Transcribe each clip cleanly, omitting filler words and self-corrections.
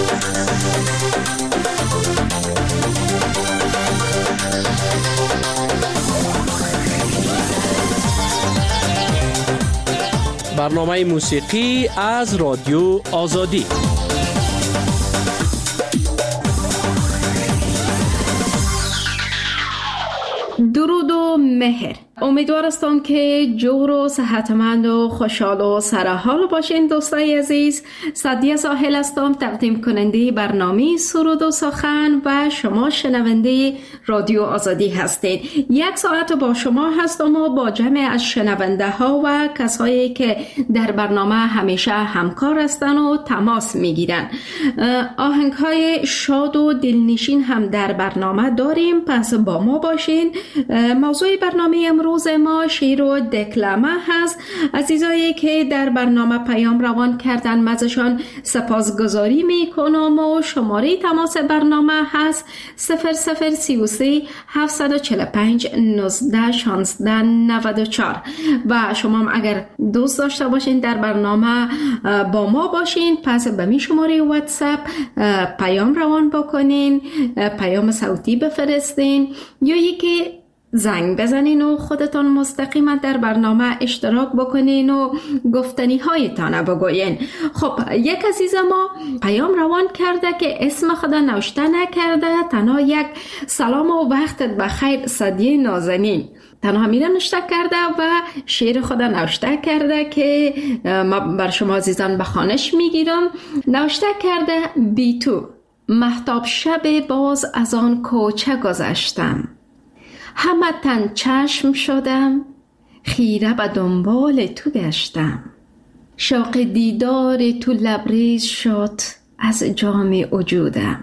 برنامه موسیقی از رادیو آزادی. درود و مهر. امیدوارم که جور و صحتمند و خوشحال و سرحال باشین. دوستای عزیز، سعدیه ساحل هستم، تقدیم کننده برنامه سرود و سخن و شما شنونده رادیو آزادی هستید. یک ساعت با شما هستم و با جمع از شنونده ها و کسایی که در برنامه همیشه همکار هستن و تماس میگیرن. آهنگ های شاد و دلنشین هم در برنامه داریم، پس با ما باشین. موضوع برنامه امروز ما شعر و دکلمه هست. عزیزایی که در برنامه پیام روان کردن مزشان سپاسگزاری میکنم و شماره تماس برنامه هست 0033 745 19 16 94 و شما هم اگر دوست داشته باشین در برنامه با ما باشین، پس به می شماره واتساپ پیام روان بکنین، پیام صوتی بفرستین یا یکی زنگ بزنین و خودتان مستقیما در برنامه اشتراک بکنین و گفتنی هایتان بگوین. خب، یک عزیز ما پیام روان کرده که اسم خود نوشته نکرده، تنها یک سلام و وقتت بخیر سعدیه نازنین تنها میره نوشته کرده و شعر خود نوشته کرده که ما بر شما عزیزان بخوانش میگیرم. نوشته کرده: بی تو مهتاب شب باز از آن کوچه گذشتم، همه تن چشم شدم، خیره به دنبال تو گشتم، شوق دیدار تو لبریز شد از جام وجودم،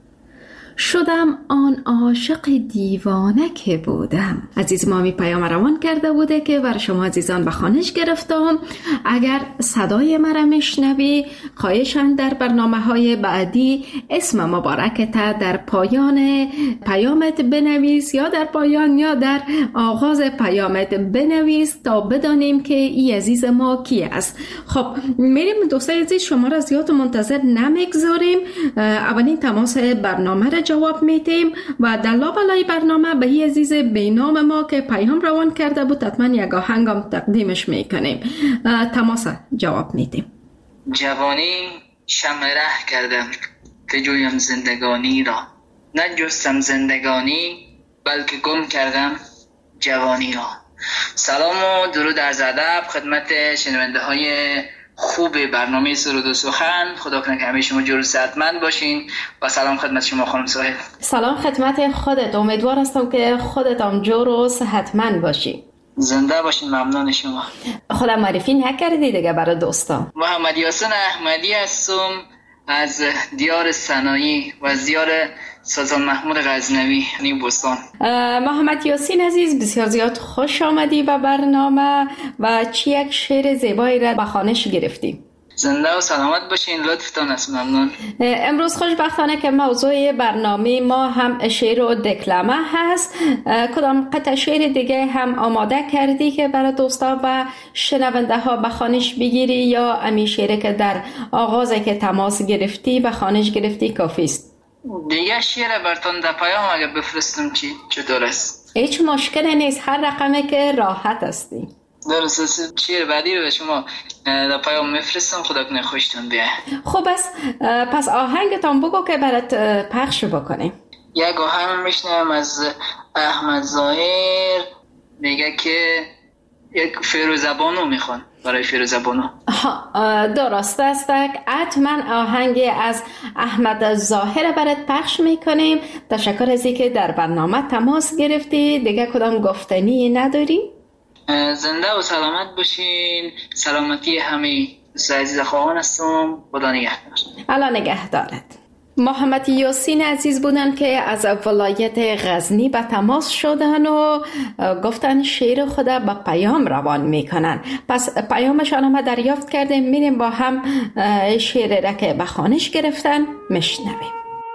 شدم آن عاشق دیوانه که بودم. عزیز ما می پیام روان کرده بوده که بر شما عزیزان بخوانش گرفتم. اگر صدای مرا میشنوی، خواهشاً در برنامه‌های بعدی اسم مبارکت در پایان پیامت بنویس یا در پایان یا در آغاز پیامت بنویس تا بدانیم که این عزیز ما کی است. خب، میریم دوستای عزیز، شما را زیاد منتظر نمیگذاریم. اولین تماس برنامه را جواب میدیم و در لابلای برنامه به این عزیز بینام ما که پیام روان کرده بود حتما یک آهنگم تقدیمش میکنیم. تماس جواب میدیم. جوانی شمع ره کردم که جویم زندگانی را، نجستم زندگانی بلکه گم کردم جوانی را. سلام و درود عرض ادب خدمت شنونده های خوب برنامه سرود و سخن. خدا کنه که همه شما جور و صحتمند باشین و سلام خدمت شما خانم ساحل. سلام خدمت خودت، امیدوار هستم که خودت هم جور و صحتمند باشی. زنده باشین، ممنون شما. خدا معرفی نکردی دیگه برای دوستان. محمد یاسین احمدی هستم از دیار سنایی و از دیار سلطان محمود غزنوی بستان. محمد یاسین عزیز، بسیار زیاد خوش آمدی به برنامه و چی یک شعر زیبایی را به خوانش گرفتی. زنده و سلامت باشین، لطفتان است، ممنون. امروز خوشبختانه که موضوع برنامه ما هم شعر و دکلمه هست. کدام قطع شعر دیگه هم آماده کردی که برای دوستا و شنونده ها به خوانش بگیری یا امی شعر که در آغاز که تماس گرفتی به خوانش گرفتی کافی است؟ دیگه شعر براتون در پیام اگه بفرستم چطور است؟ هیچ مشکلی نیست، هر رقمی که راحت هستی. درست، شعر بعدی رو به شما در پیام میفرستم. خدا کنه خوشتون بیاد. خب پس آهنگتان بگو که برات پخش بکنیم. یک آهنگ میشنم از احمد ظاهر، میگه که یک فیروزبانو میخوان برای فیروزبانو. درست است، حتما آهنگ از احمد ظاهر برات پخش میکنیم. تشکر از اینکه در برنامه تماس گرفتی. دیگه کدام گفتنی نداری؟ زنده و سلامت باشین. سلامتی همه عزیز خواهان هستم. خدا نگهدار. الله نگهدارت. محمد یاسین عزیز بودن که از ولایت غزنی به تماس شدن و گفتن شعر خود به پیام روان میکنن. پس پیامشان هم دریافت کردیم، میریم با هم شعر را که به خوانش گرفتن میشنویم.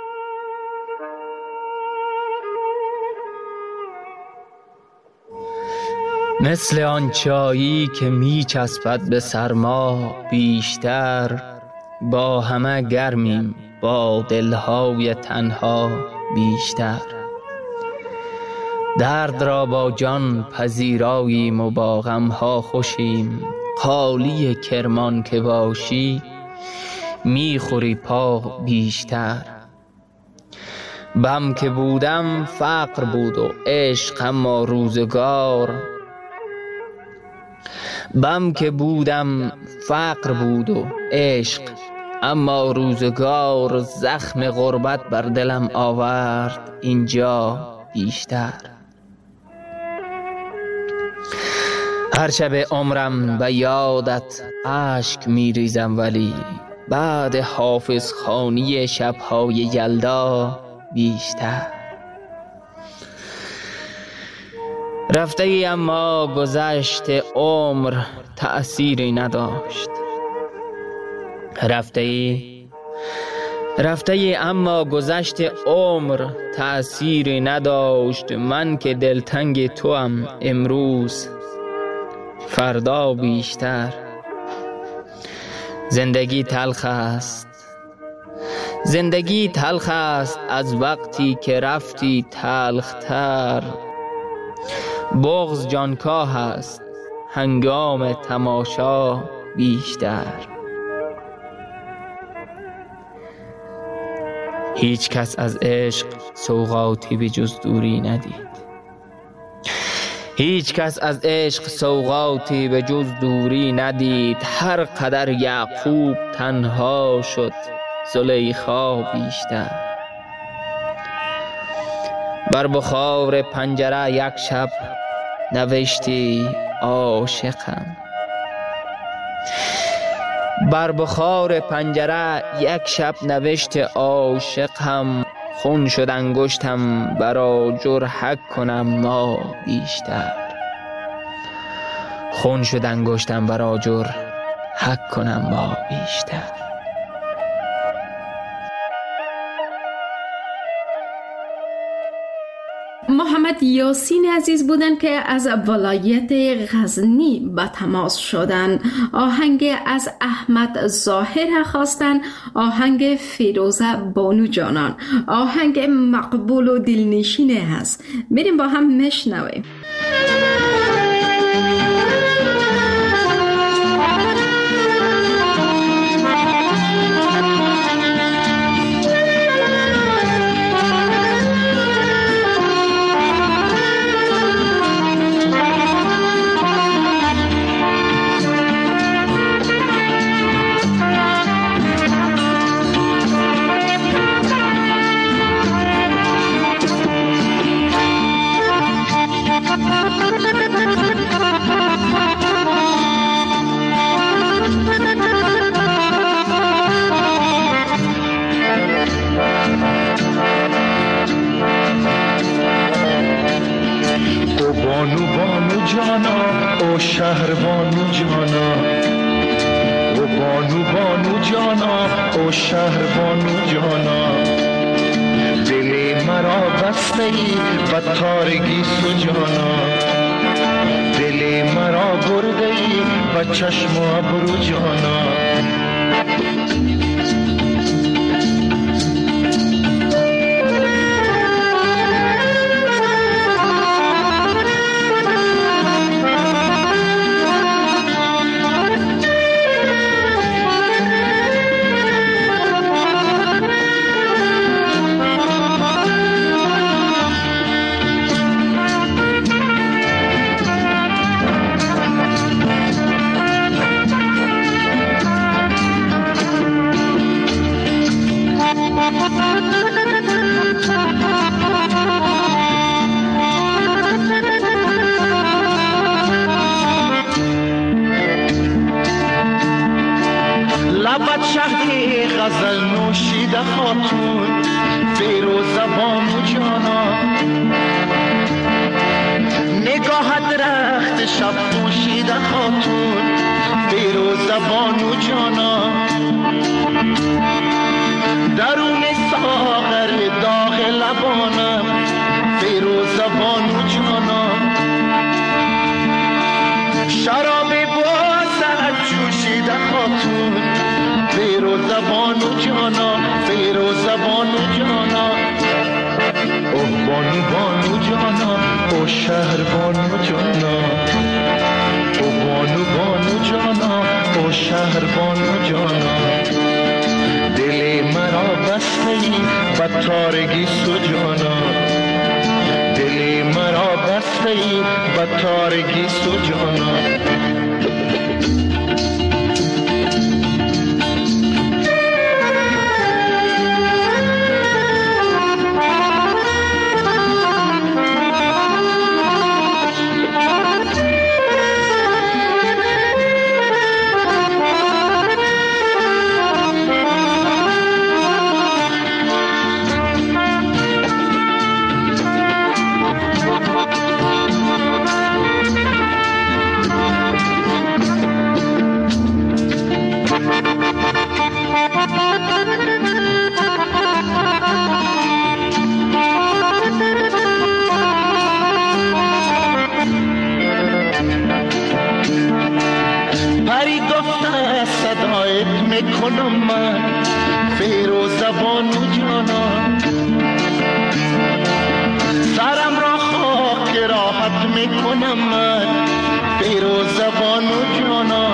مثل آن چایی که می چسبد به سرما بیشتر، با همه گرمیم با دلهای تنها بیشتر. درد را با جان پذیراییم و با غمها خوشیم، خالی کرمان که باشی میخوری پا بیشتر. بم که بودم فقر بود و عشق اما روزگار، بم که بودم فقر بود و عشق اما روزگار، زخم غربت بر دلم آورد اینجا بیشتر. هر شب عمرم به یادت اشک میریزم، ولی بعد حافظ خوانی شبهای یلدا بیشتر. رفته ای اما گذشت عمر تأثیری نداشت، رفته ای اما گذشت عمر تأثیری نداشت. من که دلتنگ توام امروز فردا بیشتر. زندگی تلخ است، زندگی تلخ است از وقتی که رفتی تلختر. بغض جانکاه است هنگام تماشا بیشتر. هیچ کس از عشق سوغاتی به جز دوری ندید، هیچ کس از عشق سوغاتی به جز دوری ندید. هر قدر یعقوب تنها شد زلیخا بیشتر. بر بخار پنجره یک شب نوشتی عاشقم، بر بخار پنجره یک شب نوشت عاشقم. خون شد انگشتم برا جر حق کنم ما بیشتر، خون شد انگشتم برا جر حق کنم ما بیشتر. محمد یاسین عزیز بودند که از ولایت غزنی به تماس شدند. آهنگ از احمد ظاهر خواستند، آهنگ فیروزه بانو جانان. آهنگ مقبول و دلنشینه هست، بریم با هم مشنویم. شهر بانو جانا، او بانو جانا، او شهر بانو جانا. دل مرا بسته ای و تارگی سجانا، دل مرا برده ای و چشم و ابرو جانا. لبت شهد غزل نوشیده خاتون، فیروزه بانو جانا. نگاهت رخت شب پوشیده خاتون، فیروزه بانو جانا. درون ساغر داغ لبانم، فیروزه بانو جانا. شراب بازت جوشیده خاتون، فیروزه بانو جانا. فیروز بانو جانا، اوه بانو بانو جانا، او شهر بانو جانا، او بانو بانو جانا، او شهر بانو جانا. دل مرا بسته ای به تارگی سجانا، دل مرا بسته ای به تارگی سجانا. میکنم من فیروز بانو جانا، سرم را خاک راحت میکنم من فیروز بانو جانا.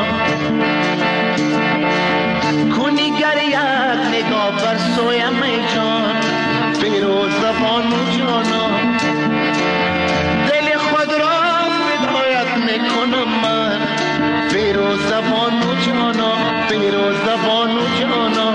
کنی گر یک نگاه بر سویم ای جان فیروز بانو جانا، دل خود را فدایت میکنم من فیروز بانو جانا، فیروز بانو جانا.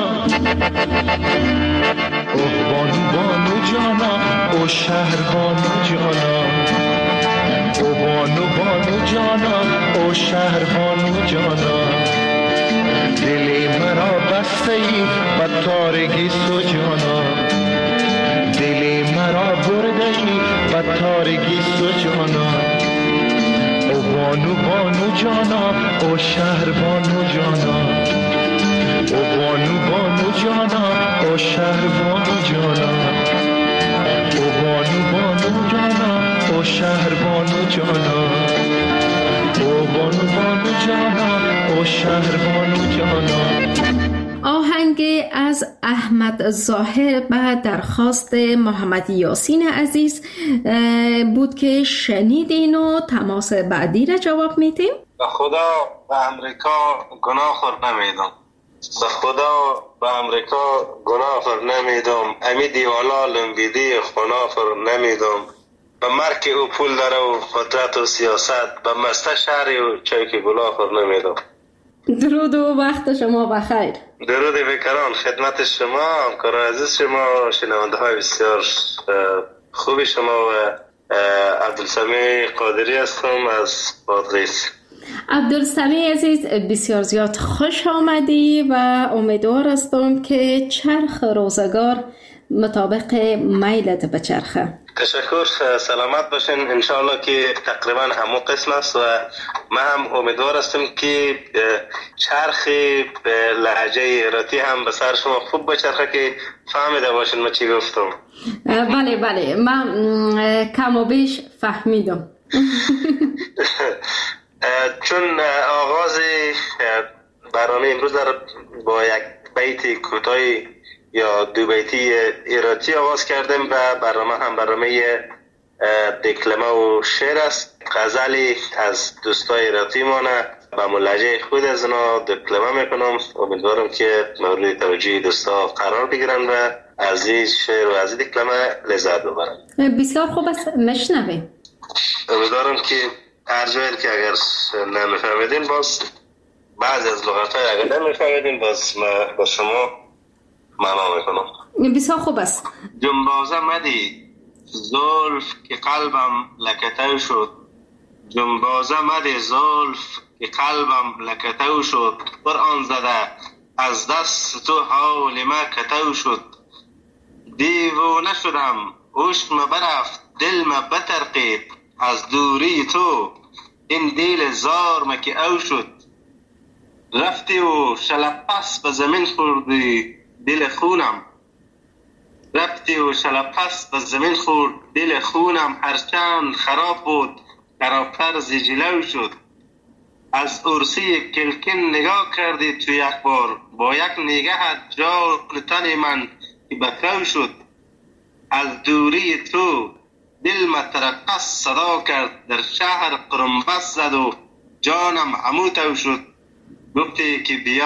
اوه بانو بانو جانا، او شهر بانو جانا، او بانو بانو جانا، او شهر بانو جانا. دل مرا بسته ای به تارگی سجانا، دل مرا برده ای به تارگی سجانا. او بانو بانو جانا، او شهر بانو جانا، او بانو بانو جانا، او شهر بانو جانا، او بانو بانو جانا، او شهر بانو جانا، او بانو بانو جانا، او شهر بانو جانا. آهنگ از احمد ظاهر به درخواست محمد یاسین عزیز بود که شنیدین و تماس بعدی را جواب میدیم. به خدا به امریکا گناه خور نمیدم، به خدا به امریکا گناه خور نمیدم، امی دیوالا لنگیدی خنا خور نمیدم. به مرک او پول داره و قدرت و سیاست، به مسته شهری و چایک گلا خور نمیدم. درود و وقت شما بخیر. درود بکران خدمت شما، همکار عزیز شما، شنونده های بسیار خوبی شما و عبدالسمیع قادری هستم از بادغیس. عبدالسمیع عزیز بسیار زیاد خوش آمدی و امیدوار هستم که چرخ روزگار مطابق میلت بچرخه. تشکر، سلامت باشین. انشاءالله که تقریبا همون قسم است و من هم امیدوار هستم که چرخ لهجه ایراتی هم به سر شما خوب بچرخه که فهمیده باشین ما چی گفتم. بله بله، من کم و بیش فهمیدم. چون آغاز برنامه امروز با یک بیت کوتاهی یا دو بیتی ایراتی آغاز کردیم و برنامه هم برنامه دکلمه و شعر است. غزلی از دوستای ایراتی مانه به ملحجه خود از اونا دکلمه میکنم. امیدوارم که مورد توجه دوستا قرار بگیرن و از این شعر و از این دکلمه لذت ببرن. بسیار خوب است، مشنویم. امیدوارم که هر جایی که اگر نمیفهمیدین باز بعضی از لغت‌های اگر نمیفهمیدین باز ما با شما معنا میکنم. بسیار خوب است. جنبازه مدی زلف که قلبم لکتو شد، جنبازه مدی زلف که قلبم لکتو شد، قرآن زده از دست تو حال ما کتو شد. دیوانه شدم عشق ما برفت دل ما بترقید، از دوری تو این دل زار ما که او شد. رفتی و شلپس به زمین خوردی دل خونم، رفتی و شلپس به زمین خورد دل خونم. هرچند خراب بود خرابتر ز جلو شد، از عرصه کلکن نگاه کردی تو یک بار، با یک نگاه جان تن من که بکو شد. از دوری تو دل مترقص صدا کرد، در شهر قرنبس زد و جانم هموتو شد. گفتی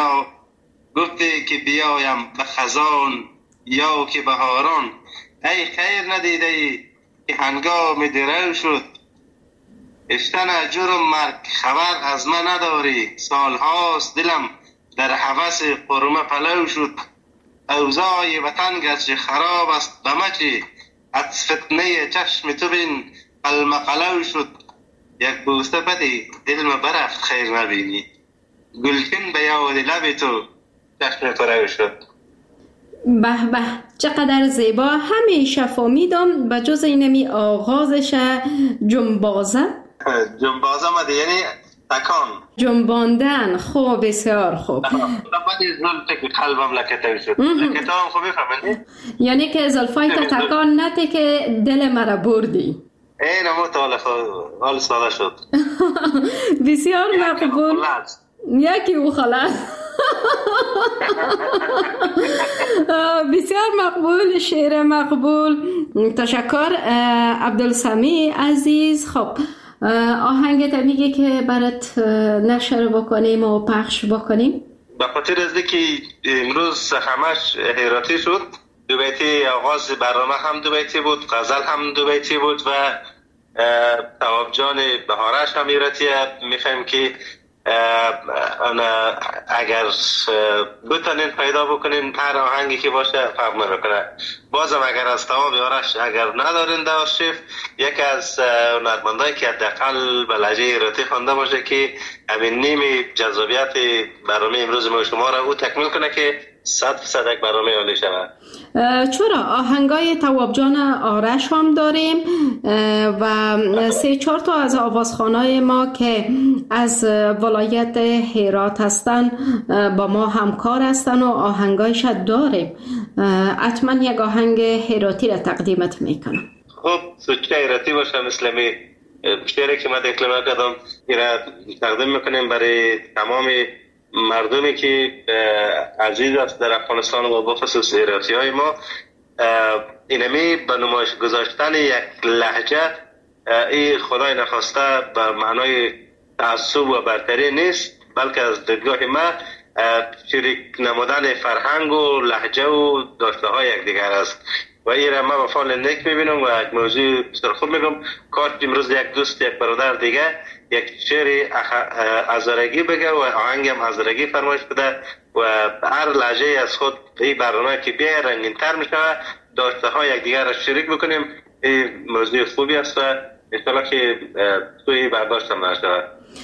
که بیایم به خزان یا که بهاران، ای خیر ندیده ای که هنگام درو شد. اشتن جرم مرگ خبر از من نداری، سالهاست دلم در هوس قرمه پلو شد. اوضاع وطن گرچه خراب است بمچی، از فتنه چشم تو بین قلمقلو شد. یک بوسه بدی دل ما برفت خیر نبینی، گلچین به یاد لب تو چشم تو شد. به به چقدر زیبا. همیشه فهمیدم به جز اینمی آغازش جنبازه مده یعنی تکان جنباندن. خوب، بسیار خوب. بعد زلفت که قلبم لکتو شد. لکتو هم خوبی فهمیدی؟ یعنی که زلفای تا تکان نته که دل مرا بردی. این همون حال ساده شد. بسیار مقبول. یکی او خلاص. بسیار مقبول، شعر مقبول. تشکر عبدالسمیع عزیز. خب آهنگت میگه که برات نشر بکنیم و پخش بکنیم. به خاطر از که امروز همش هیراتی شد، دو بیتی آغاز برنامه هم دو بیتی بود، غزل هم دو بیتی بود و تواب جان بهارش هم هیراتیه. میخوایم که اگر بتونین پیدا بکنین هر آهنگی که باشه فرق نمیکنه. بازم اگر از تواب آرش اگر ندارین در آرشیف، یکی از هنرمندایی که حداقل به لهجه ایراتی خوانده باشه که همین نیم جذابیت برنامه امروز ما شما را او تکمیل کنه که 100% یک برنامه عالی شود. چرا آهنگای تواب جان آرش هم داریم و 3-4 تا از آوازخوانای ما که از ولایت هرات هستن با ما همکار هستن و آهنگایش داریم. حتما یک آهنگ هراتی را تقدیمت میکنم. خب سوچه هراتی باشه، مثل می شعری که ما دکلمه کردم ایرا تقدیم میکنیم برای تمام مردمی که عزیز است در افغانستان و بخصوص هراتی های ما. اینمی به نمایش گذاشتن یک لهجه این خدای نخواسته به معنای تعصب و برتری نیست، بلکه از دیدگاه ما شریک نمودن فرهنگ و لهجه و داشته های یک دیگر است و این را ما به فعال نیک میبینم و یک موضوع بسیار خوب میگم. کاش امروز یک دوست، یک برادر دیگه یک شعر هزارگی بگه و آهنگ هم هزارگی فرمایش بده و هر لهجه از خود این برنامه که بیای رنگین تر میشه، داشته های یک دیگر را شریک بکنیم. این موضوع خوبی است و انشاءالله که توی برداشت هم نشود.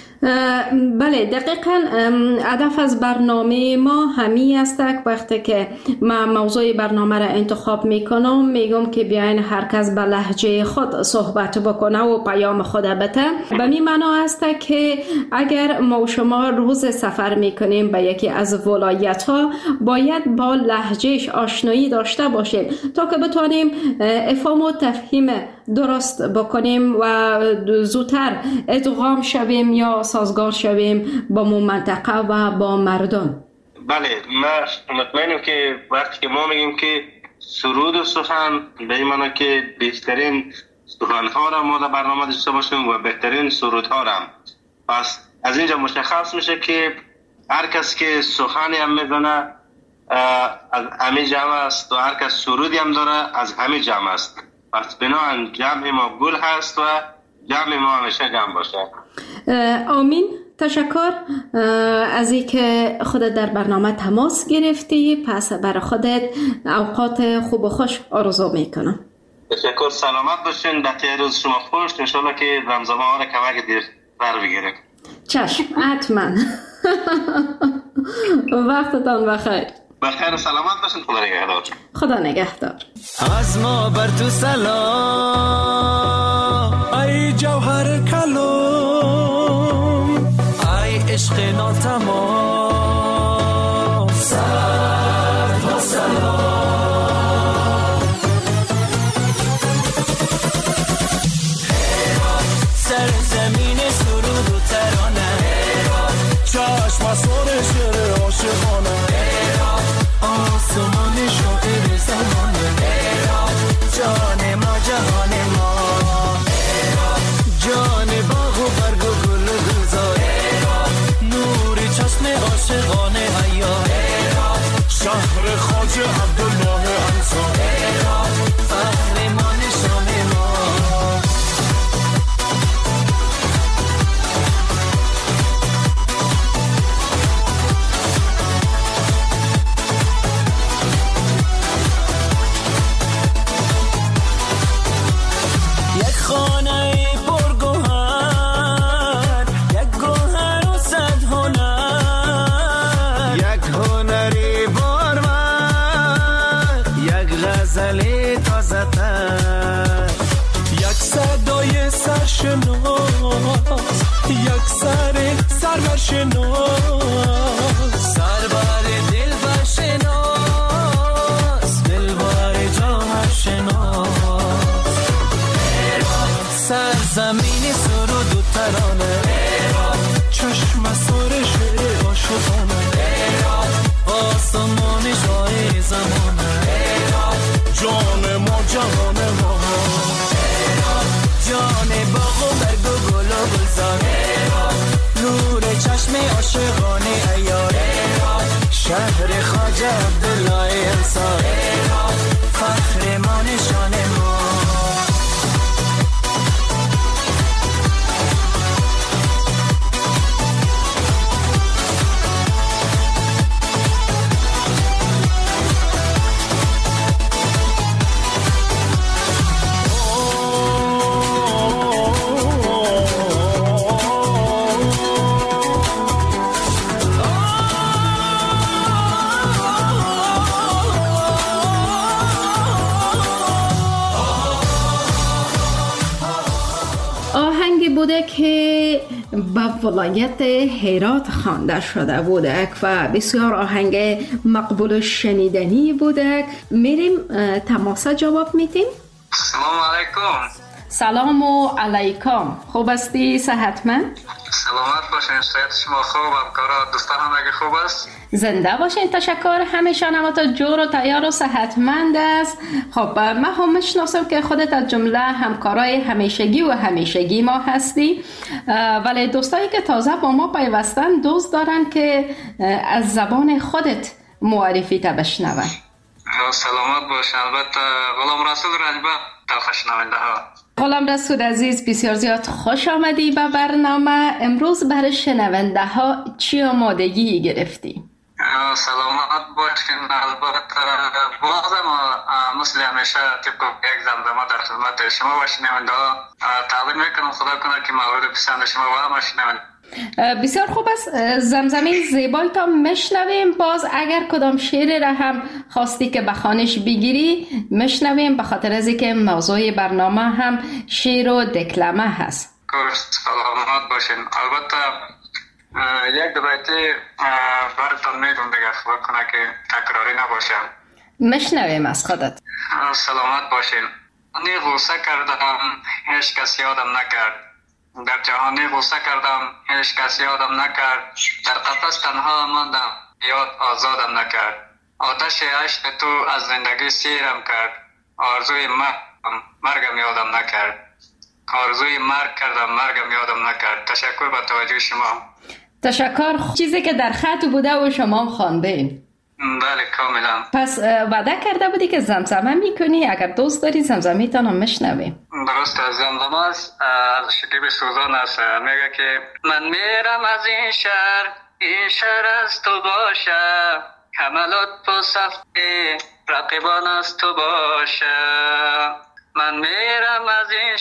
بله دقیقاً هدف از برنامه ما همی است. وقتی که من موضوع برنامه را انتخاب میکنم میگم که بیاین هر کس به لهجه خود صحبت بکنه و پیام خود بده. به می معنا است که اگر ما و شما روز سفر میکنیم به یکی از ولایت ها باید با لهجهش آشنایی داشته باشیم تا که بتونیم افهام و تفهیم درست بکنیم و زودتر ادغام شویم یا سازگار شویم با منطقه و با مردم. بله من مطمئنم که وقتی که ما میگیم که سرود و سخن به این معنی که بهترین سخنها را ما در برنامه داشته باشیم و بهترین سرودها را هم. پس از اینجا مشخص میشه که هر کس که سخنی هم میزنه از همه جمع است و هر کس سرودی هم داره از همه جمع است. پس بنابراین جمع ما گل هست و جمع ما همیشه جمع باشه. آمین. تشکر از این که خودت در برنامه تماس گرفتی. پس برای خودت اوقات خوب و خوش آرزو میکنم. تشکر. سلامت باشین. بقیه روز شما خوش. انشالله که رمضان ها را کمک دیرتر بگیریم. چشم حتما. وقتتان بخیر. بخیر و سلامت باشین. خدا نگهدار. خدا نگهدار. از ما بر تو سلام ای جوهر کلام، ای عشق ناتمام، صد و سلام. سر زمین سرود و ترانه، حاج عبدالله انصاری فخر ما نشان ما یک خانه پرگوهر یک گوهر و صد هنر یک هنری بارور یک غزلی تازه تر یک صدای سرشناس یک سر سرورشناس سرور دلبرشناس دلبر جامشناس سرزمینی سرود و ترانه چشم سر شعر عاشقانه آسمان جای زمانه جان ما جهان ما جان باغ و برگ و گل و گلزار نور چشم عاشقانه عیاره شهر خواجه عبدالله انصاری فخر ما نشان ما بوده که به ولایت هرات خوانده شده بوده و بسیار آهنگ مقبول و شنیدنی بوده. میریم تماسه جواب میتیم. سلام علیکم. سلام و علیکم. خوب استی؟ صحتمند؟ سلامت باشین. صحت شما خوب؟ همکارا دوستان همگی خوب است؟ زنده باشین. تشکر. همیشه نمات جور و تیار و صحتمند است. خب من هم میشناسم که خودت از جمله همکارای همیشگی ما هستی، ولی دوستایی که تازه با ما پیوستن دوست دارن که از زبان خودت معرفی تا بشنون. سلامت باشین. البته غلام رسول رنجبه شنونده ها. غلام رسول عزیز بسیار زیاد خوش آمدی به برنامه. امروز برای شنونده ها چی آمادگی گرفتی؟ سلامت باشین. البته بازم مثل همیشه طبق یک زمزمه در خدمت شما و شنونده ها تقدیم میکنم. خدا کنه که مورد پسند شما و همه شنونده. بسیار خوب است. زمزمه زیبای تا مشنویم. باز اگر کدام شعر را هم خواستی که بخوانش بگیری مشنویم، به خاطر از اینکه موضوع برنامه هم شعر و دکلمه هست. سلامت باشین. البته یک دو بیتی براتون میگم دیگه، خدا کنه که تکراری نباشه. مشنویم از خودت. سلامت باشین. نی غوسه کردم هیچ کس یادم نکرد، در جهانی غوسه کردم هیچ کس یادم نکرد، در قفس تنها ماندم یاد آزادم نکرد، آتش عشق تو از زندگی سیرم کرد، آرزوی مرگم یادم نکرد، آرزوی مرگ کردم مرگم یادم نکرد. تشکر به توجه شما. تشکر. چیزی که در خط بوده و شما هم خواندین. بله کاملا. پس وعده کرده بودی که زمزمه میکنی، اگر دوست داری زمزمه تا هم مشنویم. درست. زمزمه است از شکیب سوزان است. میگه که من میرم از این شهر از تو باشه، حملات پا صفحه رقیبان از تو باشه. من میرم از این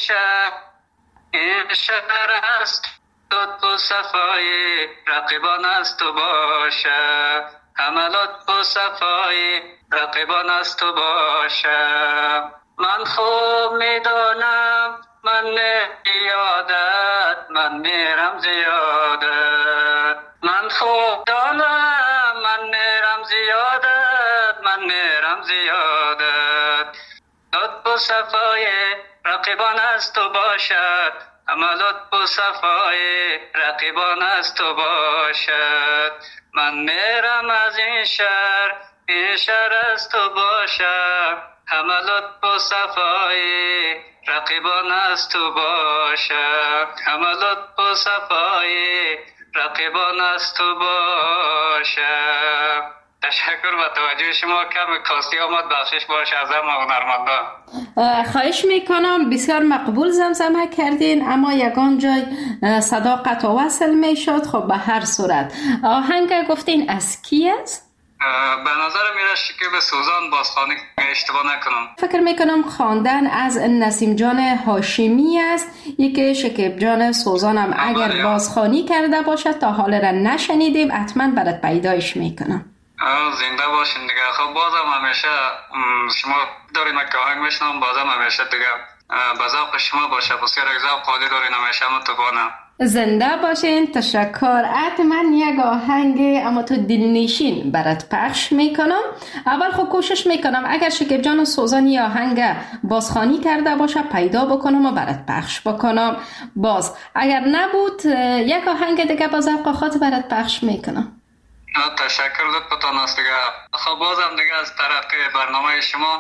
شهر از تو صفای رقیبان از تو باشه، حملات پا صفای رقیبان از تو باشه. من خوب میدانم من یادت من میرم زیادت، من خوب دانم من میرم زیادت، من میرم زیادت. لطف و صفای رقیبان از تو باشد، عملات و صفای رقیبان از تو باشد. من میرم از این شهر از تو باشد، حملات و صفای رقیبان از تو باشد، حملات و صفای رقیبان از تو باشد. تشکر به توجه شما. کم کاستی آمد بخشش باشه از ما هنرمندان. خواهش میکنم. بسیار مقبول زمزمه کردین، اما یگان جای صدا قطع و وصل میشد. خب به هر صورت آهنگ گفتین از کی است؟ به نظر میره شکیب سوزان بازخوانی اشتباه نکنم. فکر میکنم خواندن از نسیم جان هاشمی است. یکی شکیب جان سوزان هم اگر بازخوانی کرده باشد تا حال را نشنیدیم، حتما برات پیدایش میکنم. زنده باشین دیگه. خب بازم همیشه شما دارین که آهنگ میشنم، بازم همیشه دیگه به ذوق شما باشه. بسیار ذوق عالی دارین همیشه متوانم. زنده باشین. تشکر. حتما یک آهنگ اما تو دلنشین برات پخش میکنم. اول خب کوشش میکنم اگر شکیب جان سوزانی آهنگ بازخوانی کرده باشه پیدا بکنم و برات پخش بکنم. باز اگر نبود یک آهنگ دیگه با ذوق خود برات پخش میکنم. تشکر لطفتان است دیگه. خب بازم دیگه از طرف برنامه شما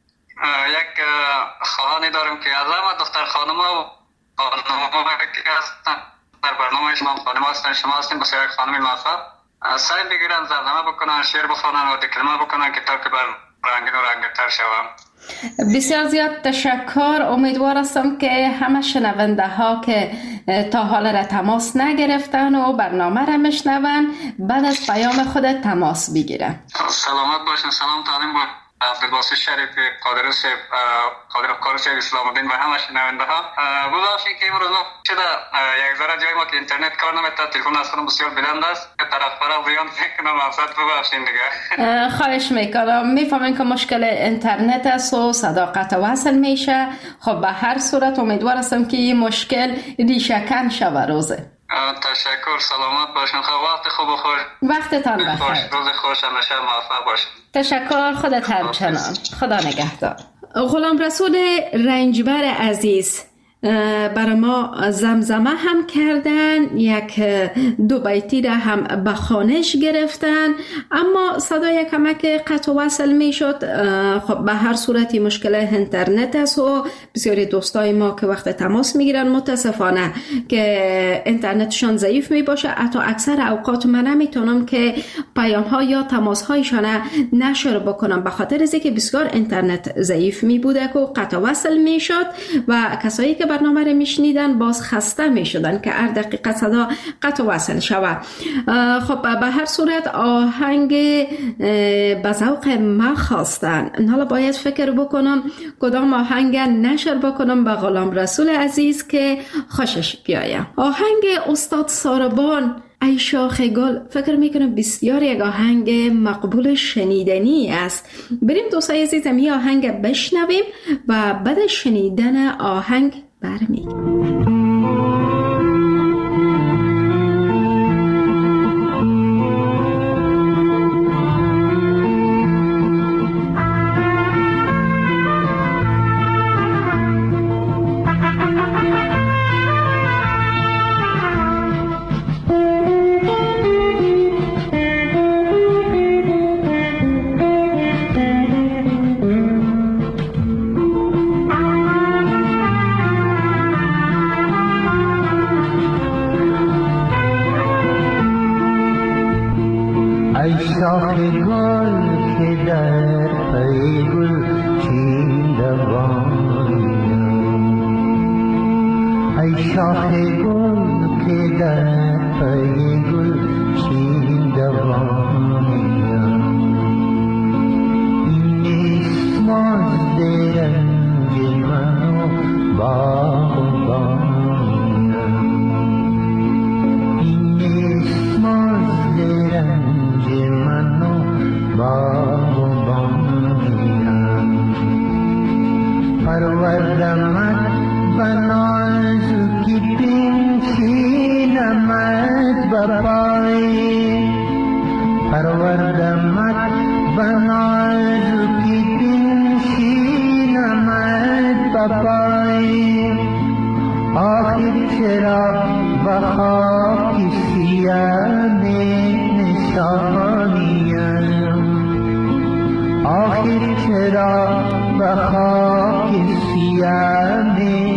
یک خواهانی دارم که از همه دختر خانم‌ها که هستن در برنامه شما خانم هستن، شما هستین بسیار یک خانم موفق، سعی بگیرن زمزمه بکنن، شعر بخونن و دکلمه بکنن که تا که بر رنگین و رنگین‌تر شوم. بسیار زیاد تشکر. امیدوار هستم که همه شنونده ها که تا حال را تماس نگرفتن و برنامه را میشنون بعد از پیام خود تماس بگیرن. سلامت باشین. سلام تعلیم با عبدالباسط شریف قادر افکار شهر اسلام الدین و همه شنونده ها. ببخشید که امروز ما شده یک ذره جای ما که اینترنت کار نمی‌کنه، تلفن اصلا بسیار بلند است که طرف زیان میکنم. افسد ببخشید دیگه. خواهش میکنم. میفهمین که مشکل اینترنت است و صدا قطع وصل میشه. خب به هر صورت امیدوار هستم که این مشکل ریشه‌کن شود روزه. تشکر. سلامت باشین. خب وقت خوب و خوش. وقتتان بخیر. روز خوش همیشه موفق باشین. تشکر. خودت همچنان. خدا نگهدار. غلام رسول رنجبر عزیز برای ما زمزمه هم کردن، یک دو بیتی را هم به خوانش گرفتن، اما صدای کمک قطع و وصل می شد. خب به هر صورتی مشکل اینترنت است و بسیاری دوستای ما که وقت تماس می گیرن متاسفانه که اینترنتشان ضعیف می باشه، حتی اکثر اوقات من نمیتونم که پیام ها یا تماس هایشان نشر بکنم به خاطر از اینکه بسیار اینترنت ضعیف می بوده که قطع و وصل می شد و کسایی که برنامه رو میشنیدن باز خسته میشدن که هر دقیقه صدا قطع و وصل شود. خب به هر صورت آهنگ به ذوق ما خواستن. حالا باید فکر بکنم کدام آهنگ نشر بکنم به غلام رسول عزیز که خوشش بیاید. آهنگ استاد ساربان ای شاخ گل فکر میکنم بسیار یک آهنگ مقبول شنیدنی است. بریم دوستای عزیزم این آهنگ بشنویم و بعد شنیدن آهنگ برمیگردیم. شاخ گل که در پی گل چین دوانیم، ای شاخ گل که در پی گل چین دوانیم، این نیست مازد رنج من و باغبانیم، این نیست مازد رنج من و باغبانیم، پروردمت و نازکی پنشینمت بپای، پروردمت و نازکی پنشینمت بپای، آخر چرا و خاک سیاه نشانیم، آخر چرا و خاک سیاه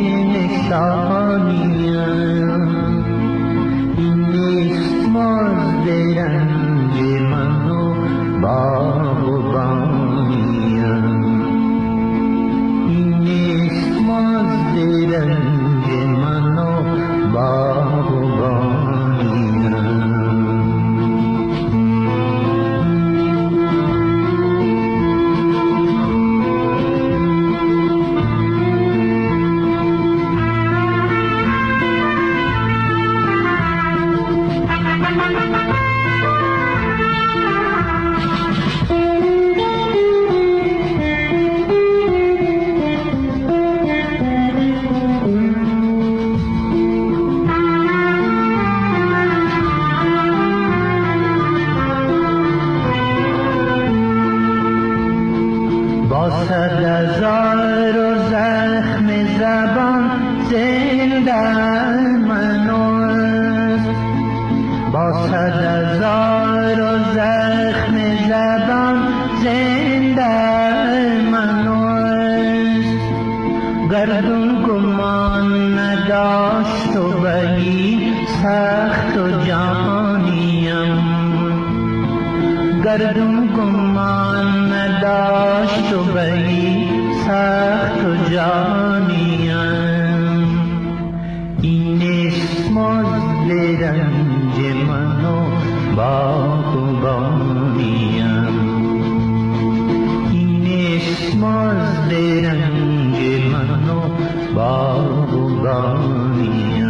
نشانیم، این نیست مازد رنج من و باغبانیم. این نیست مزد رنج من و باغبانیم. گردون گمان نداشت و ولی سخت و جانیم. گردون گمان نداشت و ولی سخت و جانیم. این نیست مزد رنج من و باغبانیم. این نیست مزد رنج من و باغبانیم.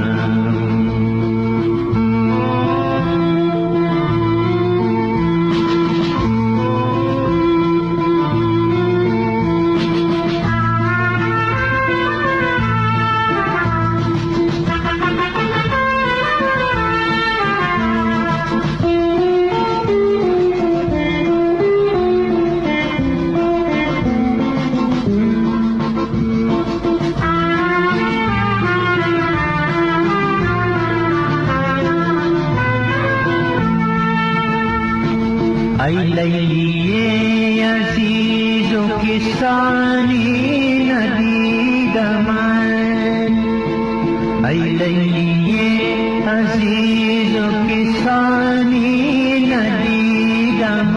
ای لیلی عزیز و کسانی ندیدم. ای لیلی عزیز و کسانی ندیدم.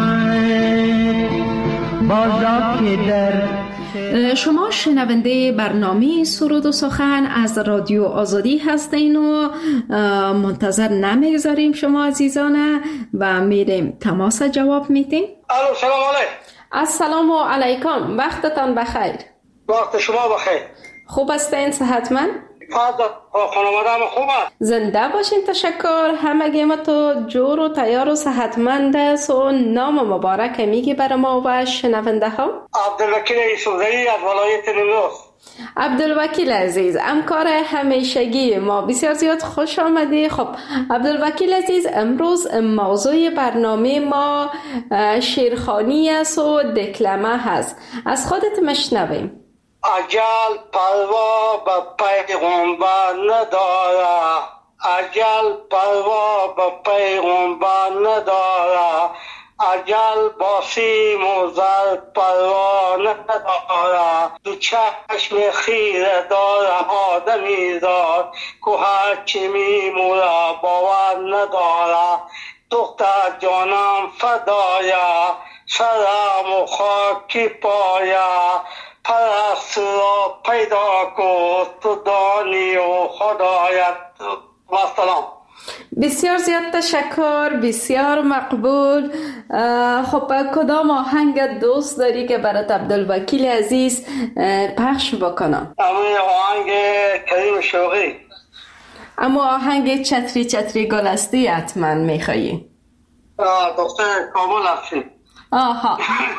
بازا که در شما شنونده برنامه سرود و سخن از رادیو آزادی هستین و منتظر نمیگذاریم شما عزیزانه و میریم تماس جواب میتیم. الو سلام علیکم. السلام علیکم، وقتتان بخیر. وقت شما بخیر. خوب هستین؟ صحتمند؟ خانواده هم خوب است. زنده باشین. تشکر. همگی ما تو جور و تیار و صحتمند است. و نام مبارک میگی برای ما و شنونده ها؟ عبدالوکیل یوسفزئی از ولایت نیمروز. عبدالوکیل عزیز، همکار همیشگی ما، بسیار زیاد خوش آمدی. خب عبدالوکیل عزیز، امروز موضوع برنامه ما شیرخوانی است و دکلمه هست. از خودت مشنویم. اجل پروا به پیغمبر نداره، اجل پروا به پیغمبر نداره، اجل با سیم و زر پروا نداره. دو چشم خیره داره آدمی زاد که هرچی میموره باور نداره. دختر جانم فدایا، سرم و خاکی پایا، پرست را پیدا کن تو دانی و خدایت. و سلام. بسیار زیاد تشکر، بسیار مقبول. خب کدام آهنگ دوست داری که برات عبدالوکیل عزیز پخش بکنم؟ اما آهنگ کریم شوقی. اما آهنگ چتری چتری گلستی حتما میخوایی؟ دختر کامل هستی. آها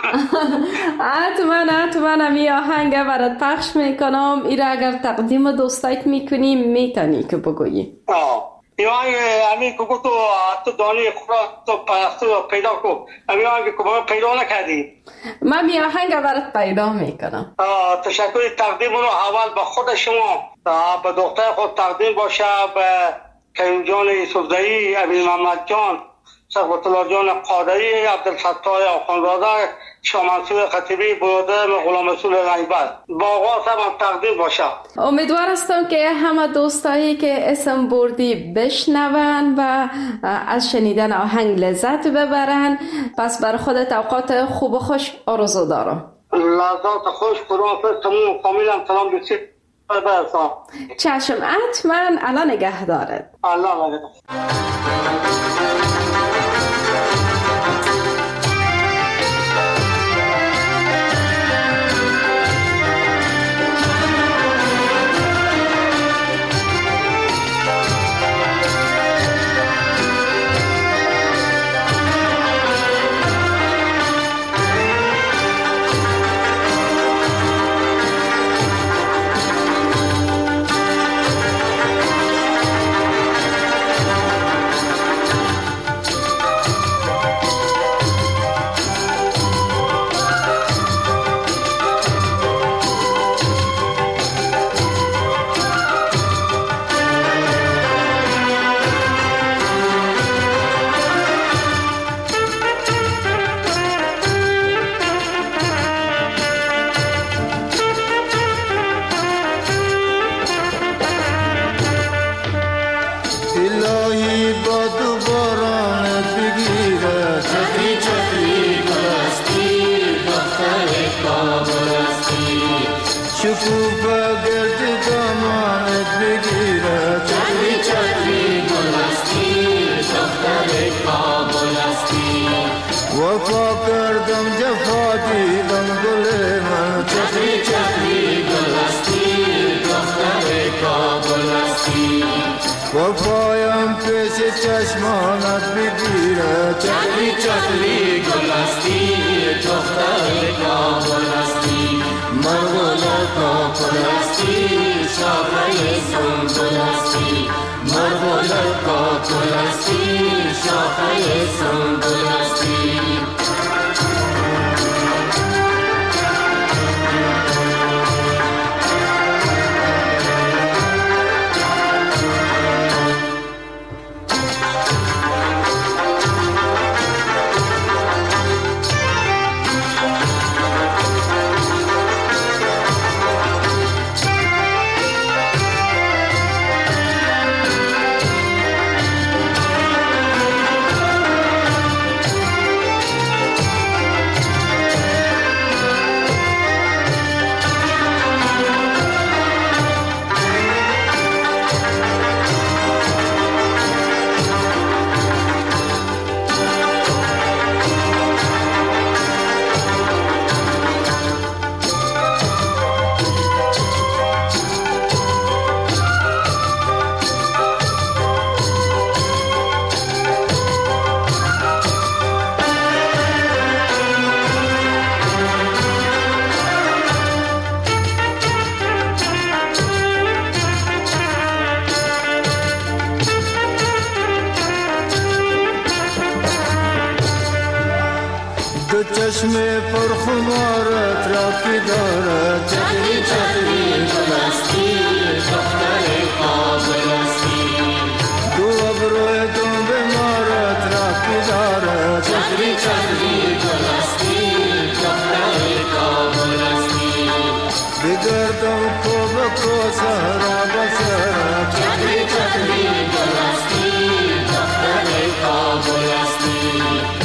حتما امی آهنگ برات پخش میکنم. ایره اگر تقدیم دوستایت میکنی میتونی که بگویی. این آهنگ امی که تو دانی خدا تو پرستو رو پیدا کن. امی آهنگ که باید پیدا نکردی. من می آهنگ برات پیدا میکنم. تشکر. تقدیم رو اول به خود شما، به دختر خود تقدیم باشه، به کریم جان یوسفزئی، امین محمد جان، صفوت الله جان قادری، عبدالفتاح آخوندزاده، شاه منصور خطیبی، برادر غلام رسول رنگبر. با آغاز هم تقدیم باشه. امیدوار هستم که همه دوستایی که اسم بردی بشنون و از شنیدن آهنگ لذت ببرن. پس بر خودت اوقات خوب و خوش آرزو دارم. لحظات خوش، خداحافظ. تمام فامیلم سلام بسید برسان. چشم، حتما. الان نگه دارد. الله نگه. پایم پیش چشمانت بگیره چطری چطری گلستی دختر کابلستی مرغولا کابلستی شاخه سنبلستی مرغولا کابلستی شاخه سنبلستی چشم پرخمارت را که دارد چطری چطری گلستی دختر کابلستی دو ابروی دنبه مارت را که دارد چطری چطری گلستی دختر کابلستی بگردم کو بکو سهرا بسرد چطری چطری گلستی دختر کابلستی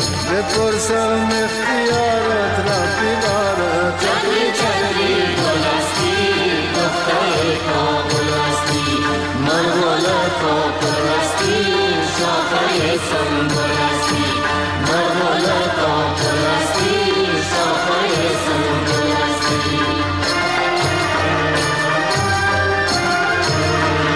بپرسم اختیارت را بیدارت چطری چطری گلستی دختر کابلستی مرغولا کابلستی شاخه سنبلستی مرغولا کابلستی شاخه سنبلستی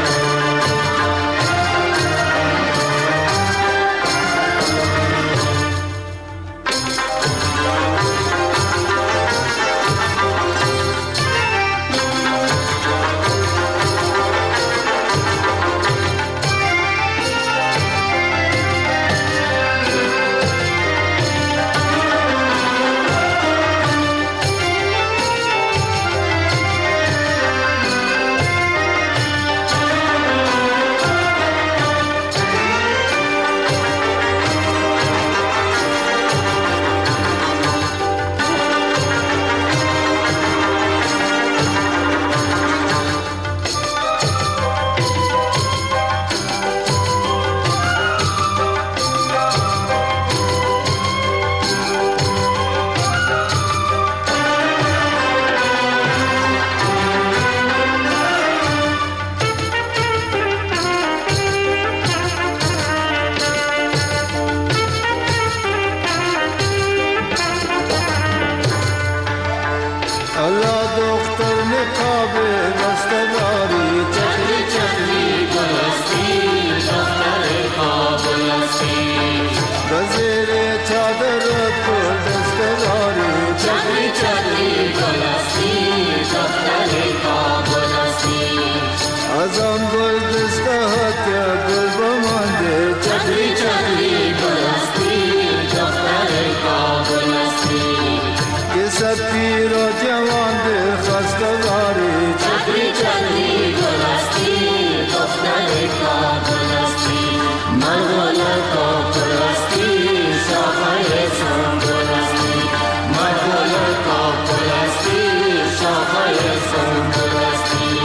خواب بسته داری چتری چتری گلستی دختر کابل هستی به زیر چادر پول دسته داری چتری چتری گلستی دختر کابل هستی از آن گل دسته ها که گل بمانده چتری چتری گلستی دختر کابل هستی که سب پیر و جوان ده خسته داری چتری چتری گلستی دختر کابل هستی مرغل کابل هستی شاخه سنبل هستی مرغل کابل هستی شاخه سنبل هستی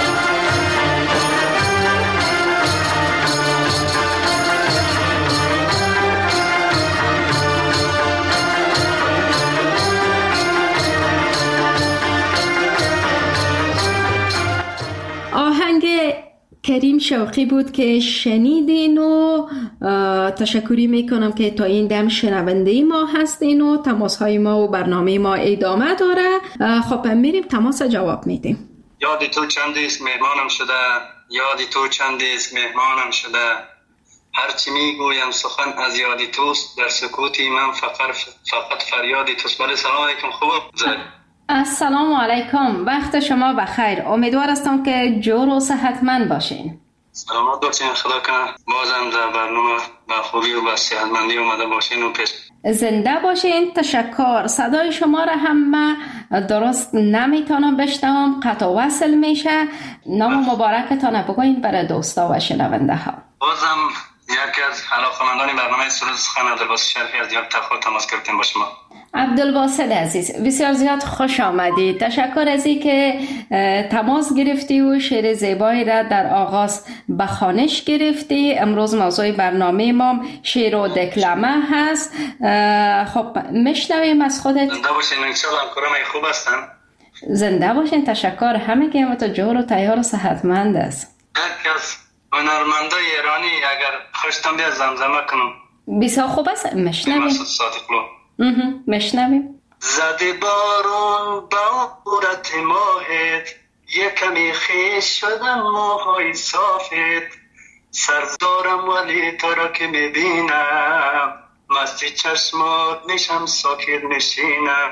آهنگ کریم شوقی بود که شنیدین و تشکری میکنم که تا این دم شنونده ما هستین و تماس های ما و برنامه ما ادامه داره. خب میریم تماس جواب میدیم. یادی تو چندیست مهمانم شده، یادی تو چندیست مهمانم شده، هرچی میگویم سخن از یادی توست، در سکوتی من فقط فریادی توست. بله سلام علیکم. خوب السلام علیکم، وقت شما بخیر. امیدوار هستم که جور و صحتمند باشین. سلامت باشین، خدا کنه بازم در برنامه با خوبی و با صحتمندی اومده باشین و پیش زنده باشین. تشکر. صدای شما را هم من درست نمیتونم بشنوم، قطع و وصل میشه. نام مبارکتان بگوین برای دوستا و شنونده ها. بازم یکی از علاقه‌مندان برنامه سرود سخن عبدالباسط شرفی از دیار تخت تماس گرفتیم با شما. عبدالباسط عزیز بسیار زیاد خوش آمدی. تشکر از این که تماس گرفتی و شعر زیبایی را در آغاز به خوانش گرفتی. امروز موضوع برنامه ما شعر و دکلمه هست. خب میشنویم از خودت. زنده باشین، انشالله همکارم خوب هستن. زنده باشین. تشکر. همه که همه تو جور و تیار و صحتمند است. یکی از هنرمندای ایرانی اگر خوشتم بیاد زمزمه کنم. بسیار خوب است. میشنویم. میشنویم. زده بارون با عورت ماهت، یکمی خیش شدم موهای صافت، سرد دارم ولی تو را که میبینم، مستی چشمات میشم ساکت نشینم،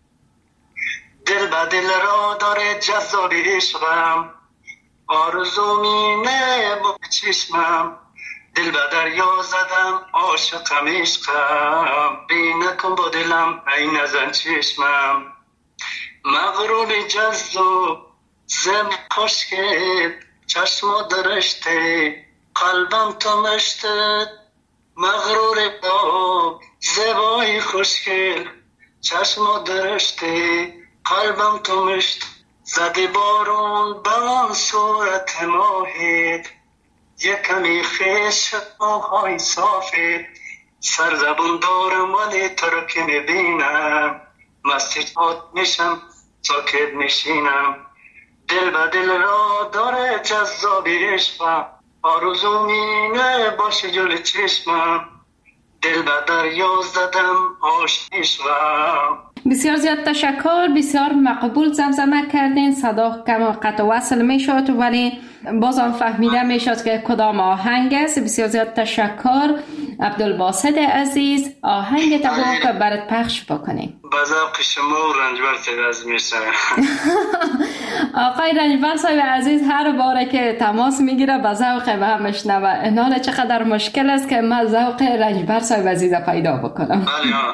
دل به دل را داره جذاب عشقم، آرزو مینه با چشمم، دل به دریا زدم عاشقم عشقم، بی نکن با دلم ای نزن چشمم، مغرور جذاب زم خوشگل چشم درشته قلبم تو مشتد، مغرور با زبای خوشگل چشم درشته قلبم تو مشت، زده بارون بلان صورت ماهت، یکمی خیش موهای صافت، سرزبون دارم ولی تو رو که میبینم، مسجد میشم ساکت میشینم، دل به دل را داره جذاب عشقم، آرزو مینه باشه جلو چشمم، دل به دریا زدم عاشقم. بسیار زیاد تشکر. بسیار مقبول زمزمه کردین. صدا کم قطع وصل می شد ولی بازم فهمیده می شد که کدام آهنگ است. بسیار زیاد تشکر عبدالباسط عزیز. آهنگ تبا که برات پخش بکنیم. با ذوق شما و رنجبر صاحب عزیز میشه. آقای رنجبر صاحب عزیز هر باره که تماس میگیره با ذوق به هم میشنوه. این حال چقدر مشکل است که من ذوق رنجبر صاحب عزیز پیدا بکنم.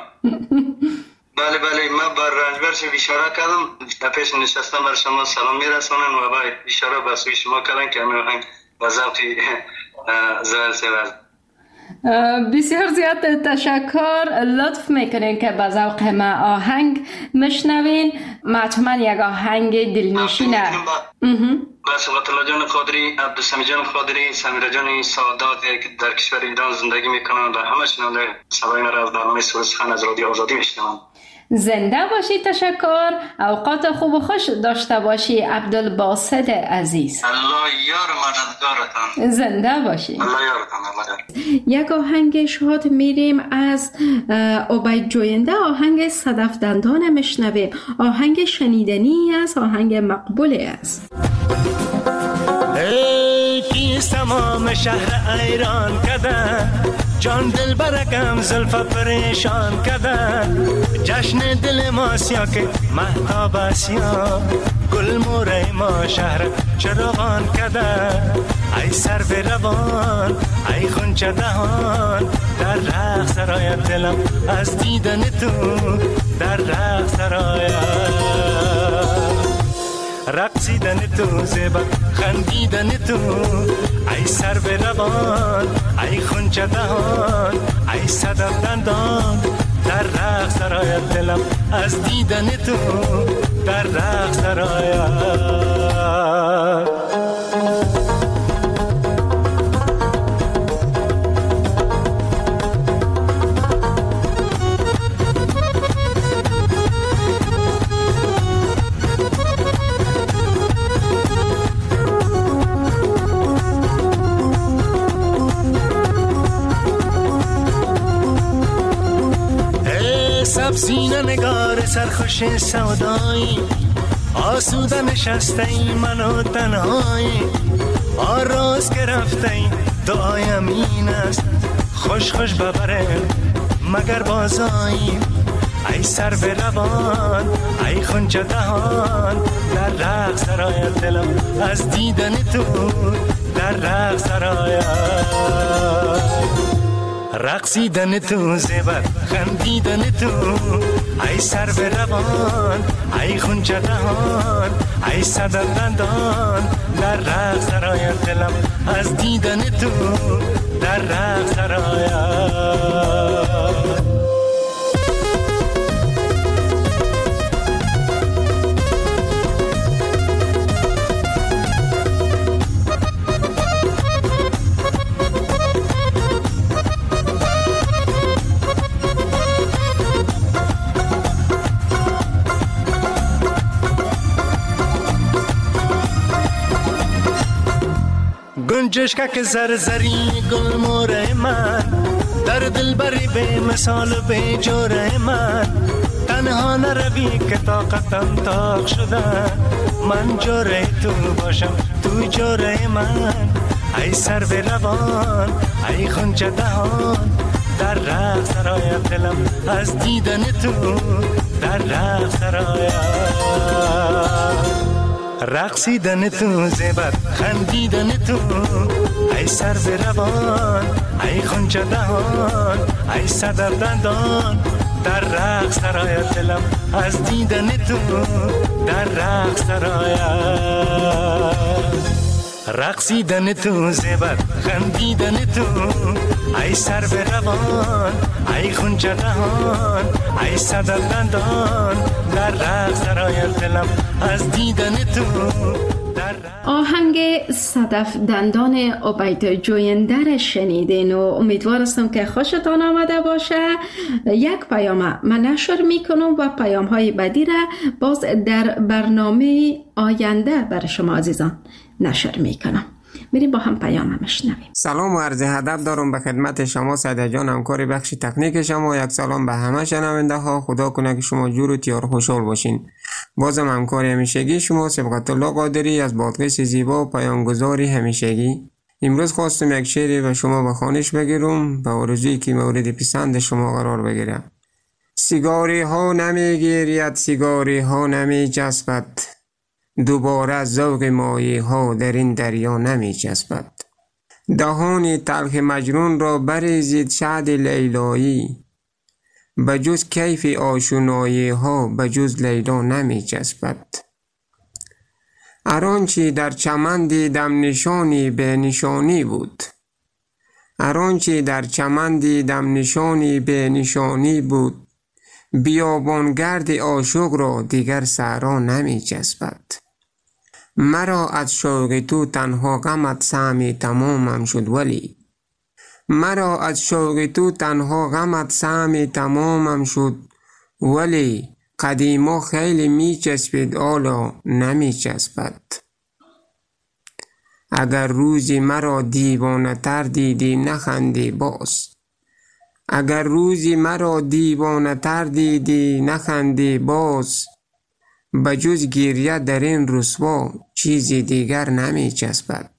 بله من بر رنجبر شب اشاره کردم، در پیش نشستم بر شما سلام میرسونن و باید اشاره به سوی شما کردن که همه آهنگ و ذوقی زهر سوال. بسیار زیاد تشکر. لطف میکنین که به ذوق ما آهنگ مشنوین. معتوما یک آهنگ دلنشینه. با صفت الله جان قادری، عبدالسمی جان قادری، سمیرا جان سعادت که در کشور ایران زندگی میکنن و همه شنونده صدای ما را از برنامه سرود سخن از رادیو آزادی میشنوند. زنده باشی. تشکر. اوقات خوب و خوش داشته باشی عبدالباسط عزیز. الله یار مددگارتان. زنده باشی. الله یارتان. یک آهنگ شاد میریم از عبید جوینده. آهنگ صدف دندان مشنویم. آهنگ شنیدنی است، آهنگ مقبولی است. ای کیست تمام شهر ایران کده، جان دل برکم زلف پریشان کده، جشن دل ما سیا که مهتاب اسیا، گل موره ما شهر چراغان کده، ای سر به روان ای خونچه دهان، در رقص سرایت دلم از دیدن تو، در رقص سرایت رقصیدن تو، زیبا خندیدن تو، ای سر به روان ای خونچه دهان، ای صدف دندان، در رقص سرایت دلم از دیدن تو، در رقص سرایت. سینه نگار سرخوش سودایی، آسوده نشسته ای منو تنهایی، آراز که رفته ای دعایم این است، خوش خوش ببره مگر بازایی، ای سر به روان ای خونچه دهان، در رقص سرایت دلم از دیدن تو، در رقص سرایت رقصیدن تو، زیبت خندیدن تو، ای سر به روان ای خونچه دهان، ای صدف دندان، در رقص سرایت دلم از دیدن تو، در رقص سرایت. گنجشکک زرزری گل موره من، در دل بری به مثال به جوره من، تنها نروی که طاقتم تاق شده، من جوره تو باشم تو جوره من، ای سر به روان ای خونچه دهان، در رقص سرایت دلم از دیدن تو، در رقص سرایت رقصیدن تو، زیبت خندیدن تو، ای سر به روان ای خونچه دهان، ای صدف دندان، در رقص سرایت دلم از دیدن تو، در رقص سرایت رقصیدن تو، زیبت خندیدن تو، ای سر به روان ای خونچه دهان، ای صدف دندان، در رقص سرایت دلم از دیدن تو. آهنگ صدف دندان عبید جوینده را شنیدین و امیدوار هستم که خوشتان آمده باشه. یک پیام من نشر میکنم و پیام های بعدی را باز در برنامه آینده برای شما عزیزان نشر میکنم. میریم با هم پیام میشنویم. سلام و عرض ادب دارم به خدمت شما سعید جان، همکار بخش تکنیک شما. یک سلام به همه شنونده ها. خدا کنه که شما جور و تیار خوشحال باشین. بازم همکار همیشگی شما سبقت الله قادری از بادغیس زیبا و پیامگذاری همیشگی. امروز خواستم یک شعری به شما به خوانش بگیرم به آرزویی که مورد پسند شما قرار بگیره. سیگاری ها نمیگیرید، سیگاری ها نمی جذبد، دوباره ذوق مایه ها در این دریا نمی جذبد. دهان تلخ مجنون را بریزید شهد لیلایی، بجز کیف آشنایی ها بجز لیلا نمی جذبد. ارانچی در چمن دیدم نشانی به نشانی بود، ارانچی در چمن دیدم نشانی به نشانی بود، بیابانگرد عاشق را دیگر صحرا نمی جذبد. مرا از شوق تو تنها غمت سهم تمامم شد ولی، مرا از شوق تو تنها غمت سهم تمامم شد، ولی قدیما خیلی می چسبید حالا نمی چسبد. اگر روزی مرا دیوانه تر دیدی نخندی باز، اگر روزی مرا دیوانه تر دیدی نخندی باز، بجز گریه در این رسوا چیزی دیگر نمی چسبد.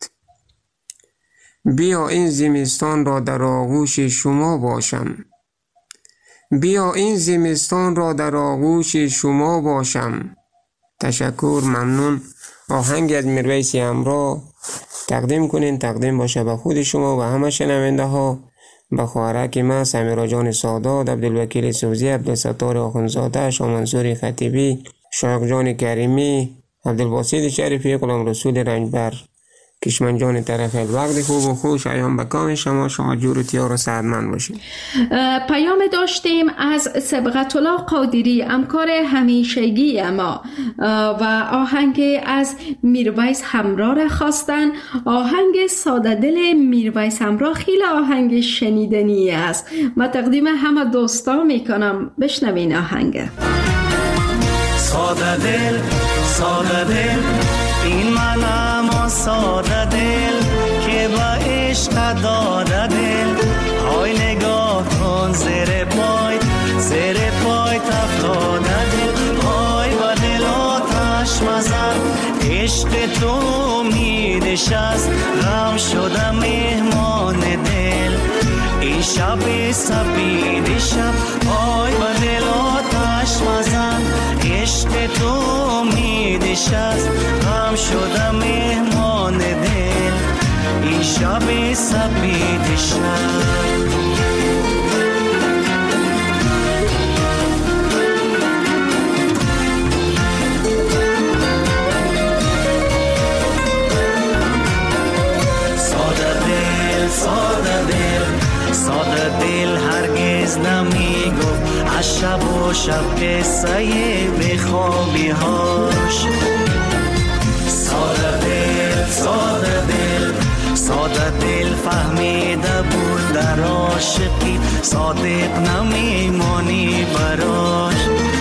بیا این زمستان را در آغوش شما باشم، بیا این زمستان را در آغوش شما باشم. تشکر، ممنون. آهنگ از میرویس همراه تقدیم کنین، تقدیم باشه به خود شما و همه شنونده ها، به خواهرک ما سمیرا جان سادات، عبدالوکیل سوزی، عبدالستار آخونزاده، شاه منصور خطیبی، شایق جان کریمی، عبدالباسط شریفی، غلام رسول رنجبر، کشمن جان طرف وقت خوب و خوش ایام به کام شما جور و تیار و سعدمند باشید. پیام داشتیم از صبغت الله قادری، همکار همیشگی ما، و آهنگ از میرویس همراه را خواستن. آهنگ ساده دل میرویس همراه خیلی آهنگ شنیدنی است. من تقدیم همه دوستا میکنم، بشنوین آهنگ. ساده دل، ساده دل، این منم ساده دل که با عشق داده دل. های نگاه کن زیر پای تفتاده دل. های با دل آتش مزن، عشق تو میدش است، غم شده مهمان دل. این شب سپید شب، های با دل آتش مزن، عشق تو میدش است، غم شده مهمان دل. این شب سپید شب. ساده دل هرگز نمیگفت از شب و شب قصه بخوابی هاش. ساده دل فهمیده بود در عاشقی، صادق نمیمانی براش.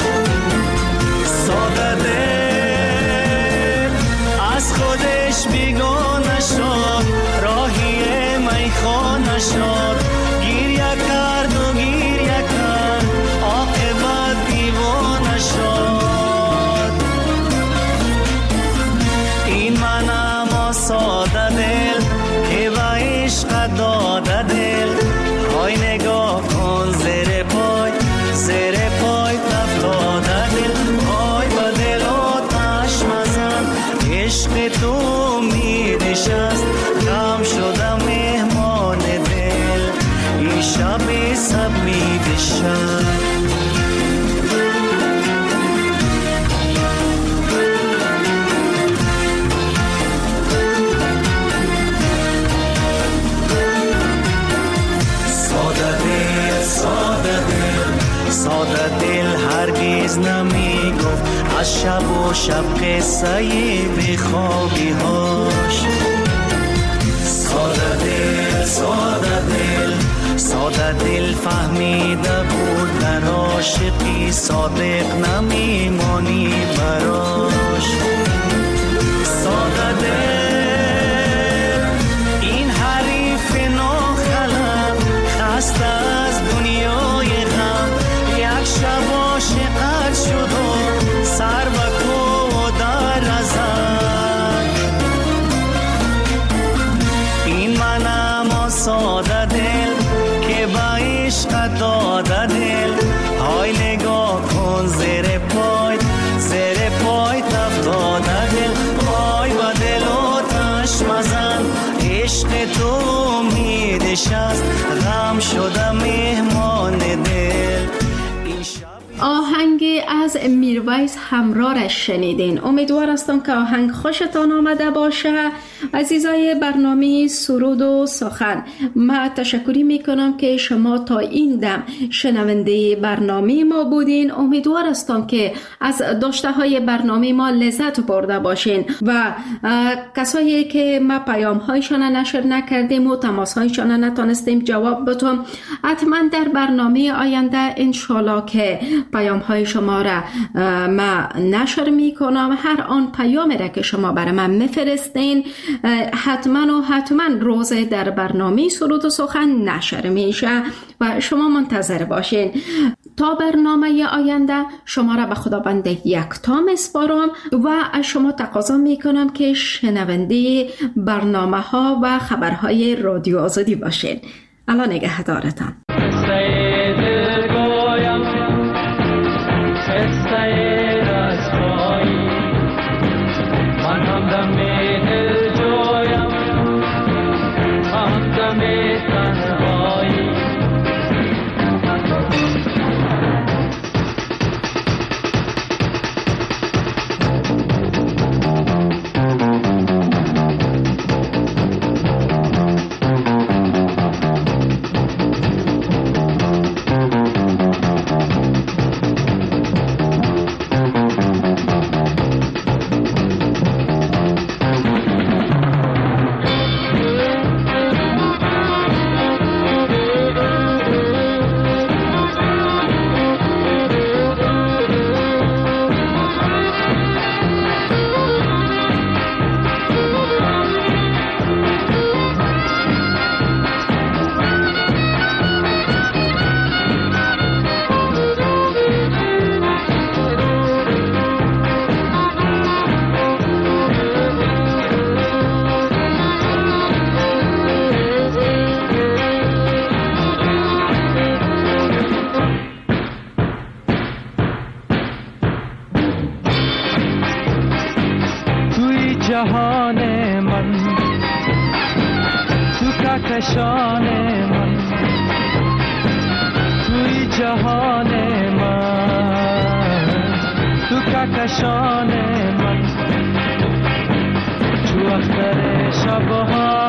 ساده دل از خودش بیگانه شد، راهی میخانه شد، گریه کرد و گریه کرد، عاقبت دیوانه شد. این منم ساده دل که با عشق داده دل. های نگاه کن زیر پای تفتاده دل. های با دل آتش مزن، عشق تو میدش است، غم شده مهمان دل. این شب سپید شب. ساده دل هرگز نمیگفت از شب و شب قصه بخوابی هاش. ساده دل فهمیده بود در عاشقی، صادق نمیمانی براش. ساده دل این حریف ناخلق، خسته از دنیای غم، یک شب عاشقت شد و سر به کو در ازد. این منم ساده دل که با عشق داده دل. های نگاه کن زیر پای تفتاده دل. های با دل آتش مزن، عشق تو میدش است، غم شده مهمان دل. آهنگ از میرویس همرارش شنیدین. امیدوار هستم که آهنگ خوشتان آمده باشه. عزیزای برنامه سرود و سخن، من تشکری میکنم که شما تا این دم شنونده برنامه ما بودین. امیدوار هستم که از داشته های برنامه ما لذت برده باشین و کسایی که ما پیام هایشان نشر نکردیم و تماس هایشان نتونستیم جواب بدیم، حتما در برنامه آینده انشالله که پیام های شما را ما نشر میکنم. هر آن پیامی را که شما برای من میفرستین حتما روز در برنامه سرود و سخن نشر میشه و شما منتظر باشین. تا برنامه آینده شما را به خداوند یکتا میسپارم و از شما تقاضا میکنم که شنونده برنامه ها و خبرهای رادیو آزادی باشین. الله نگهدارتان. جهان من تو کهکشان من، توی جهان من تو کهکشان من، تو اختر شبها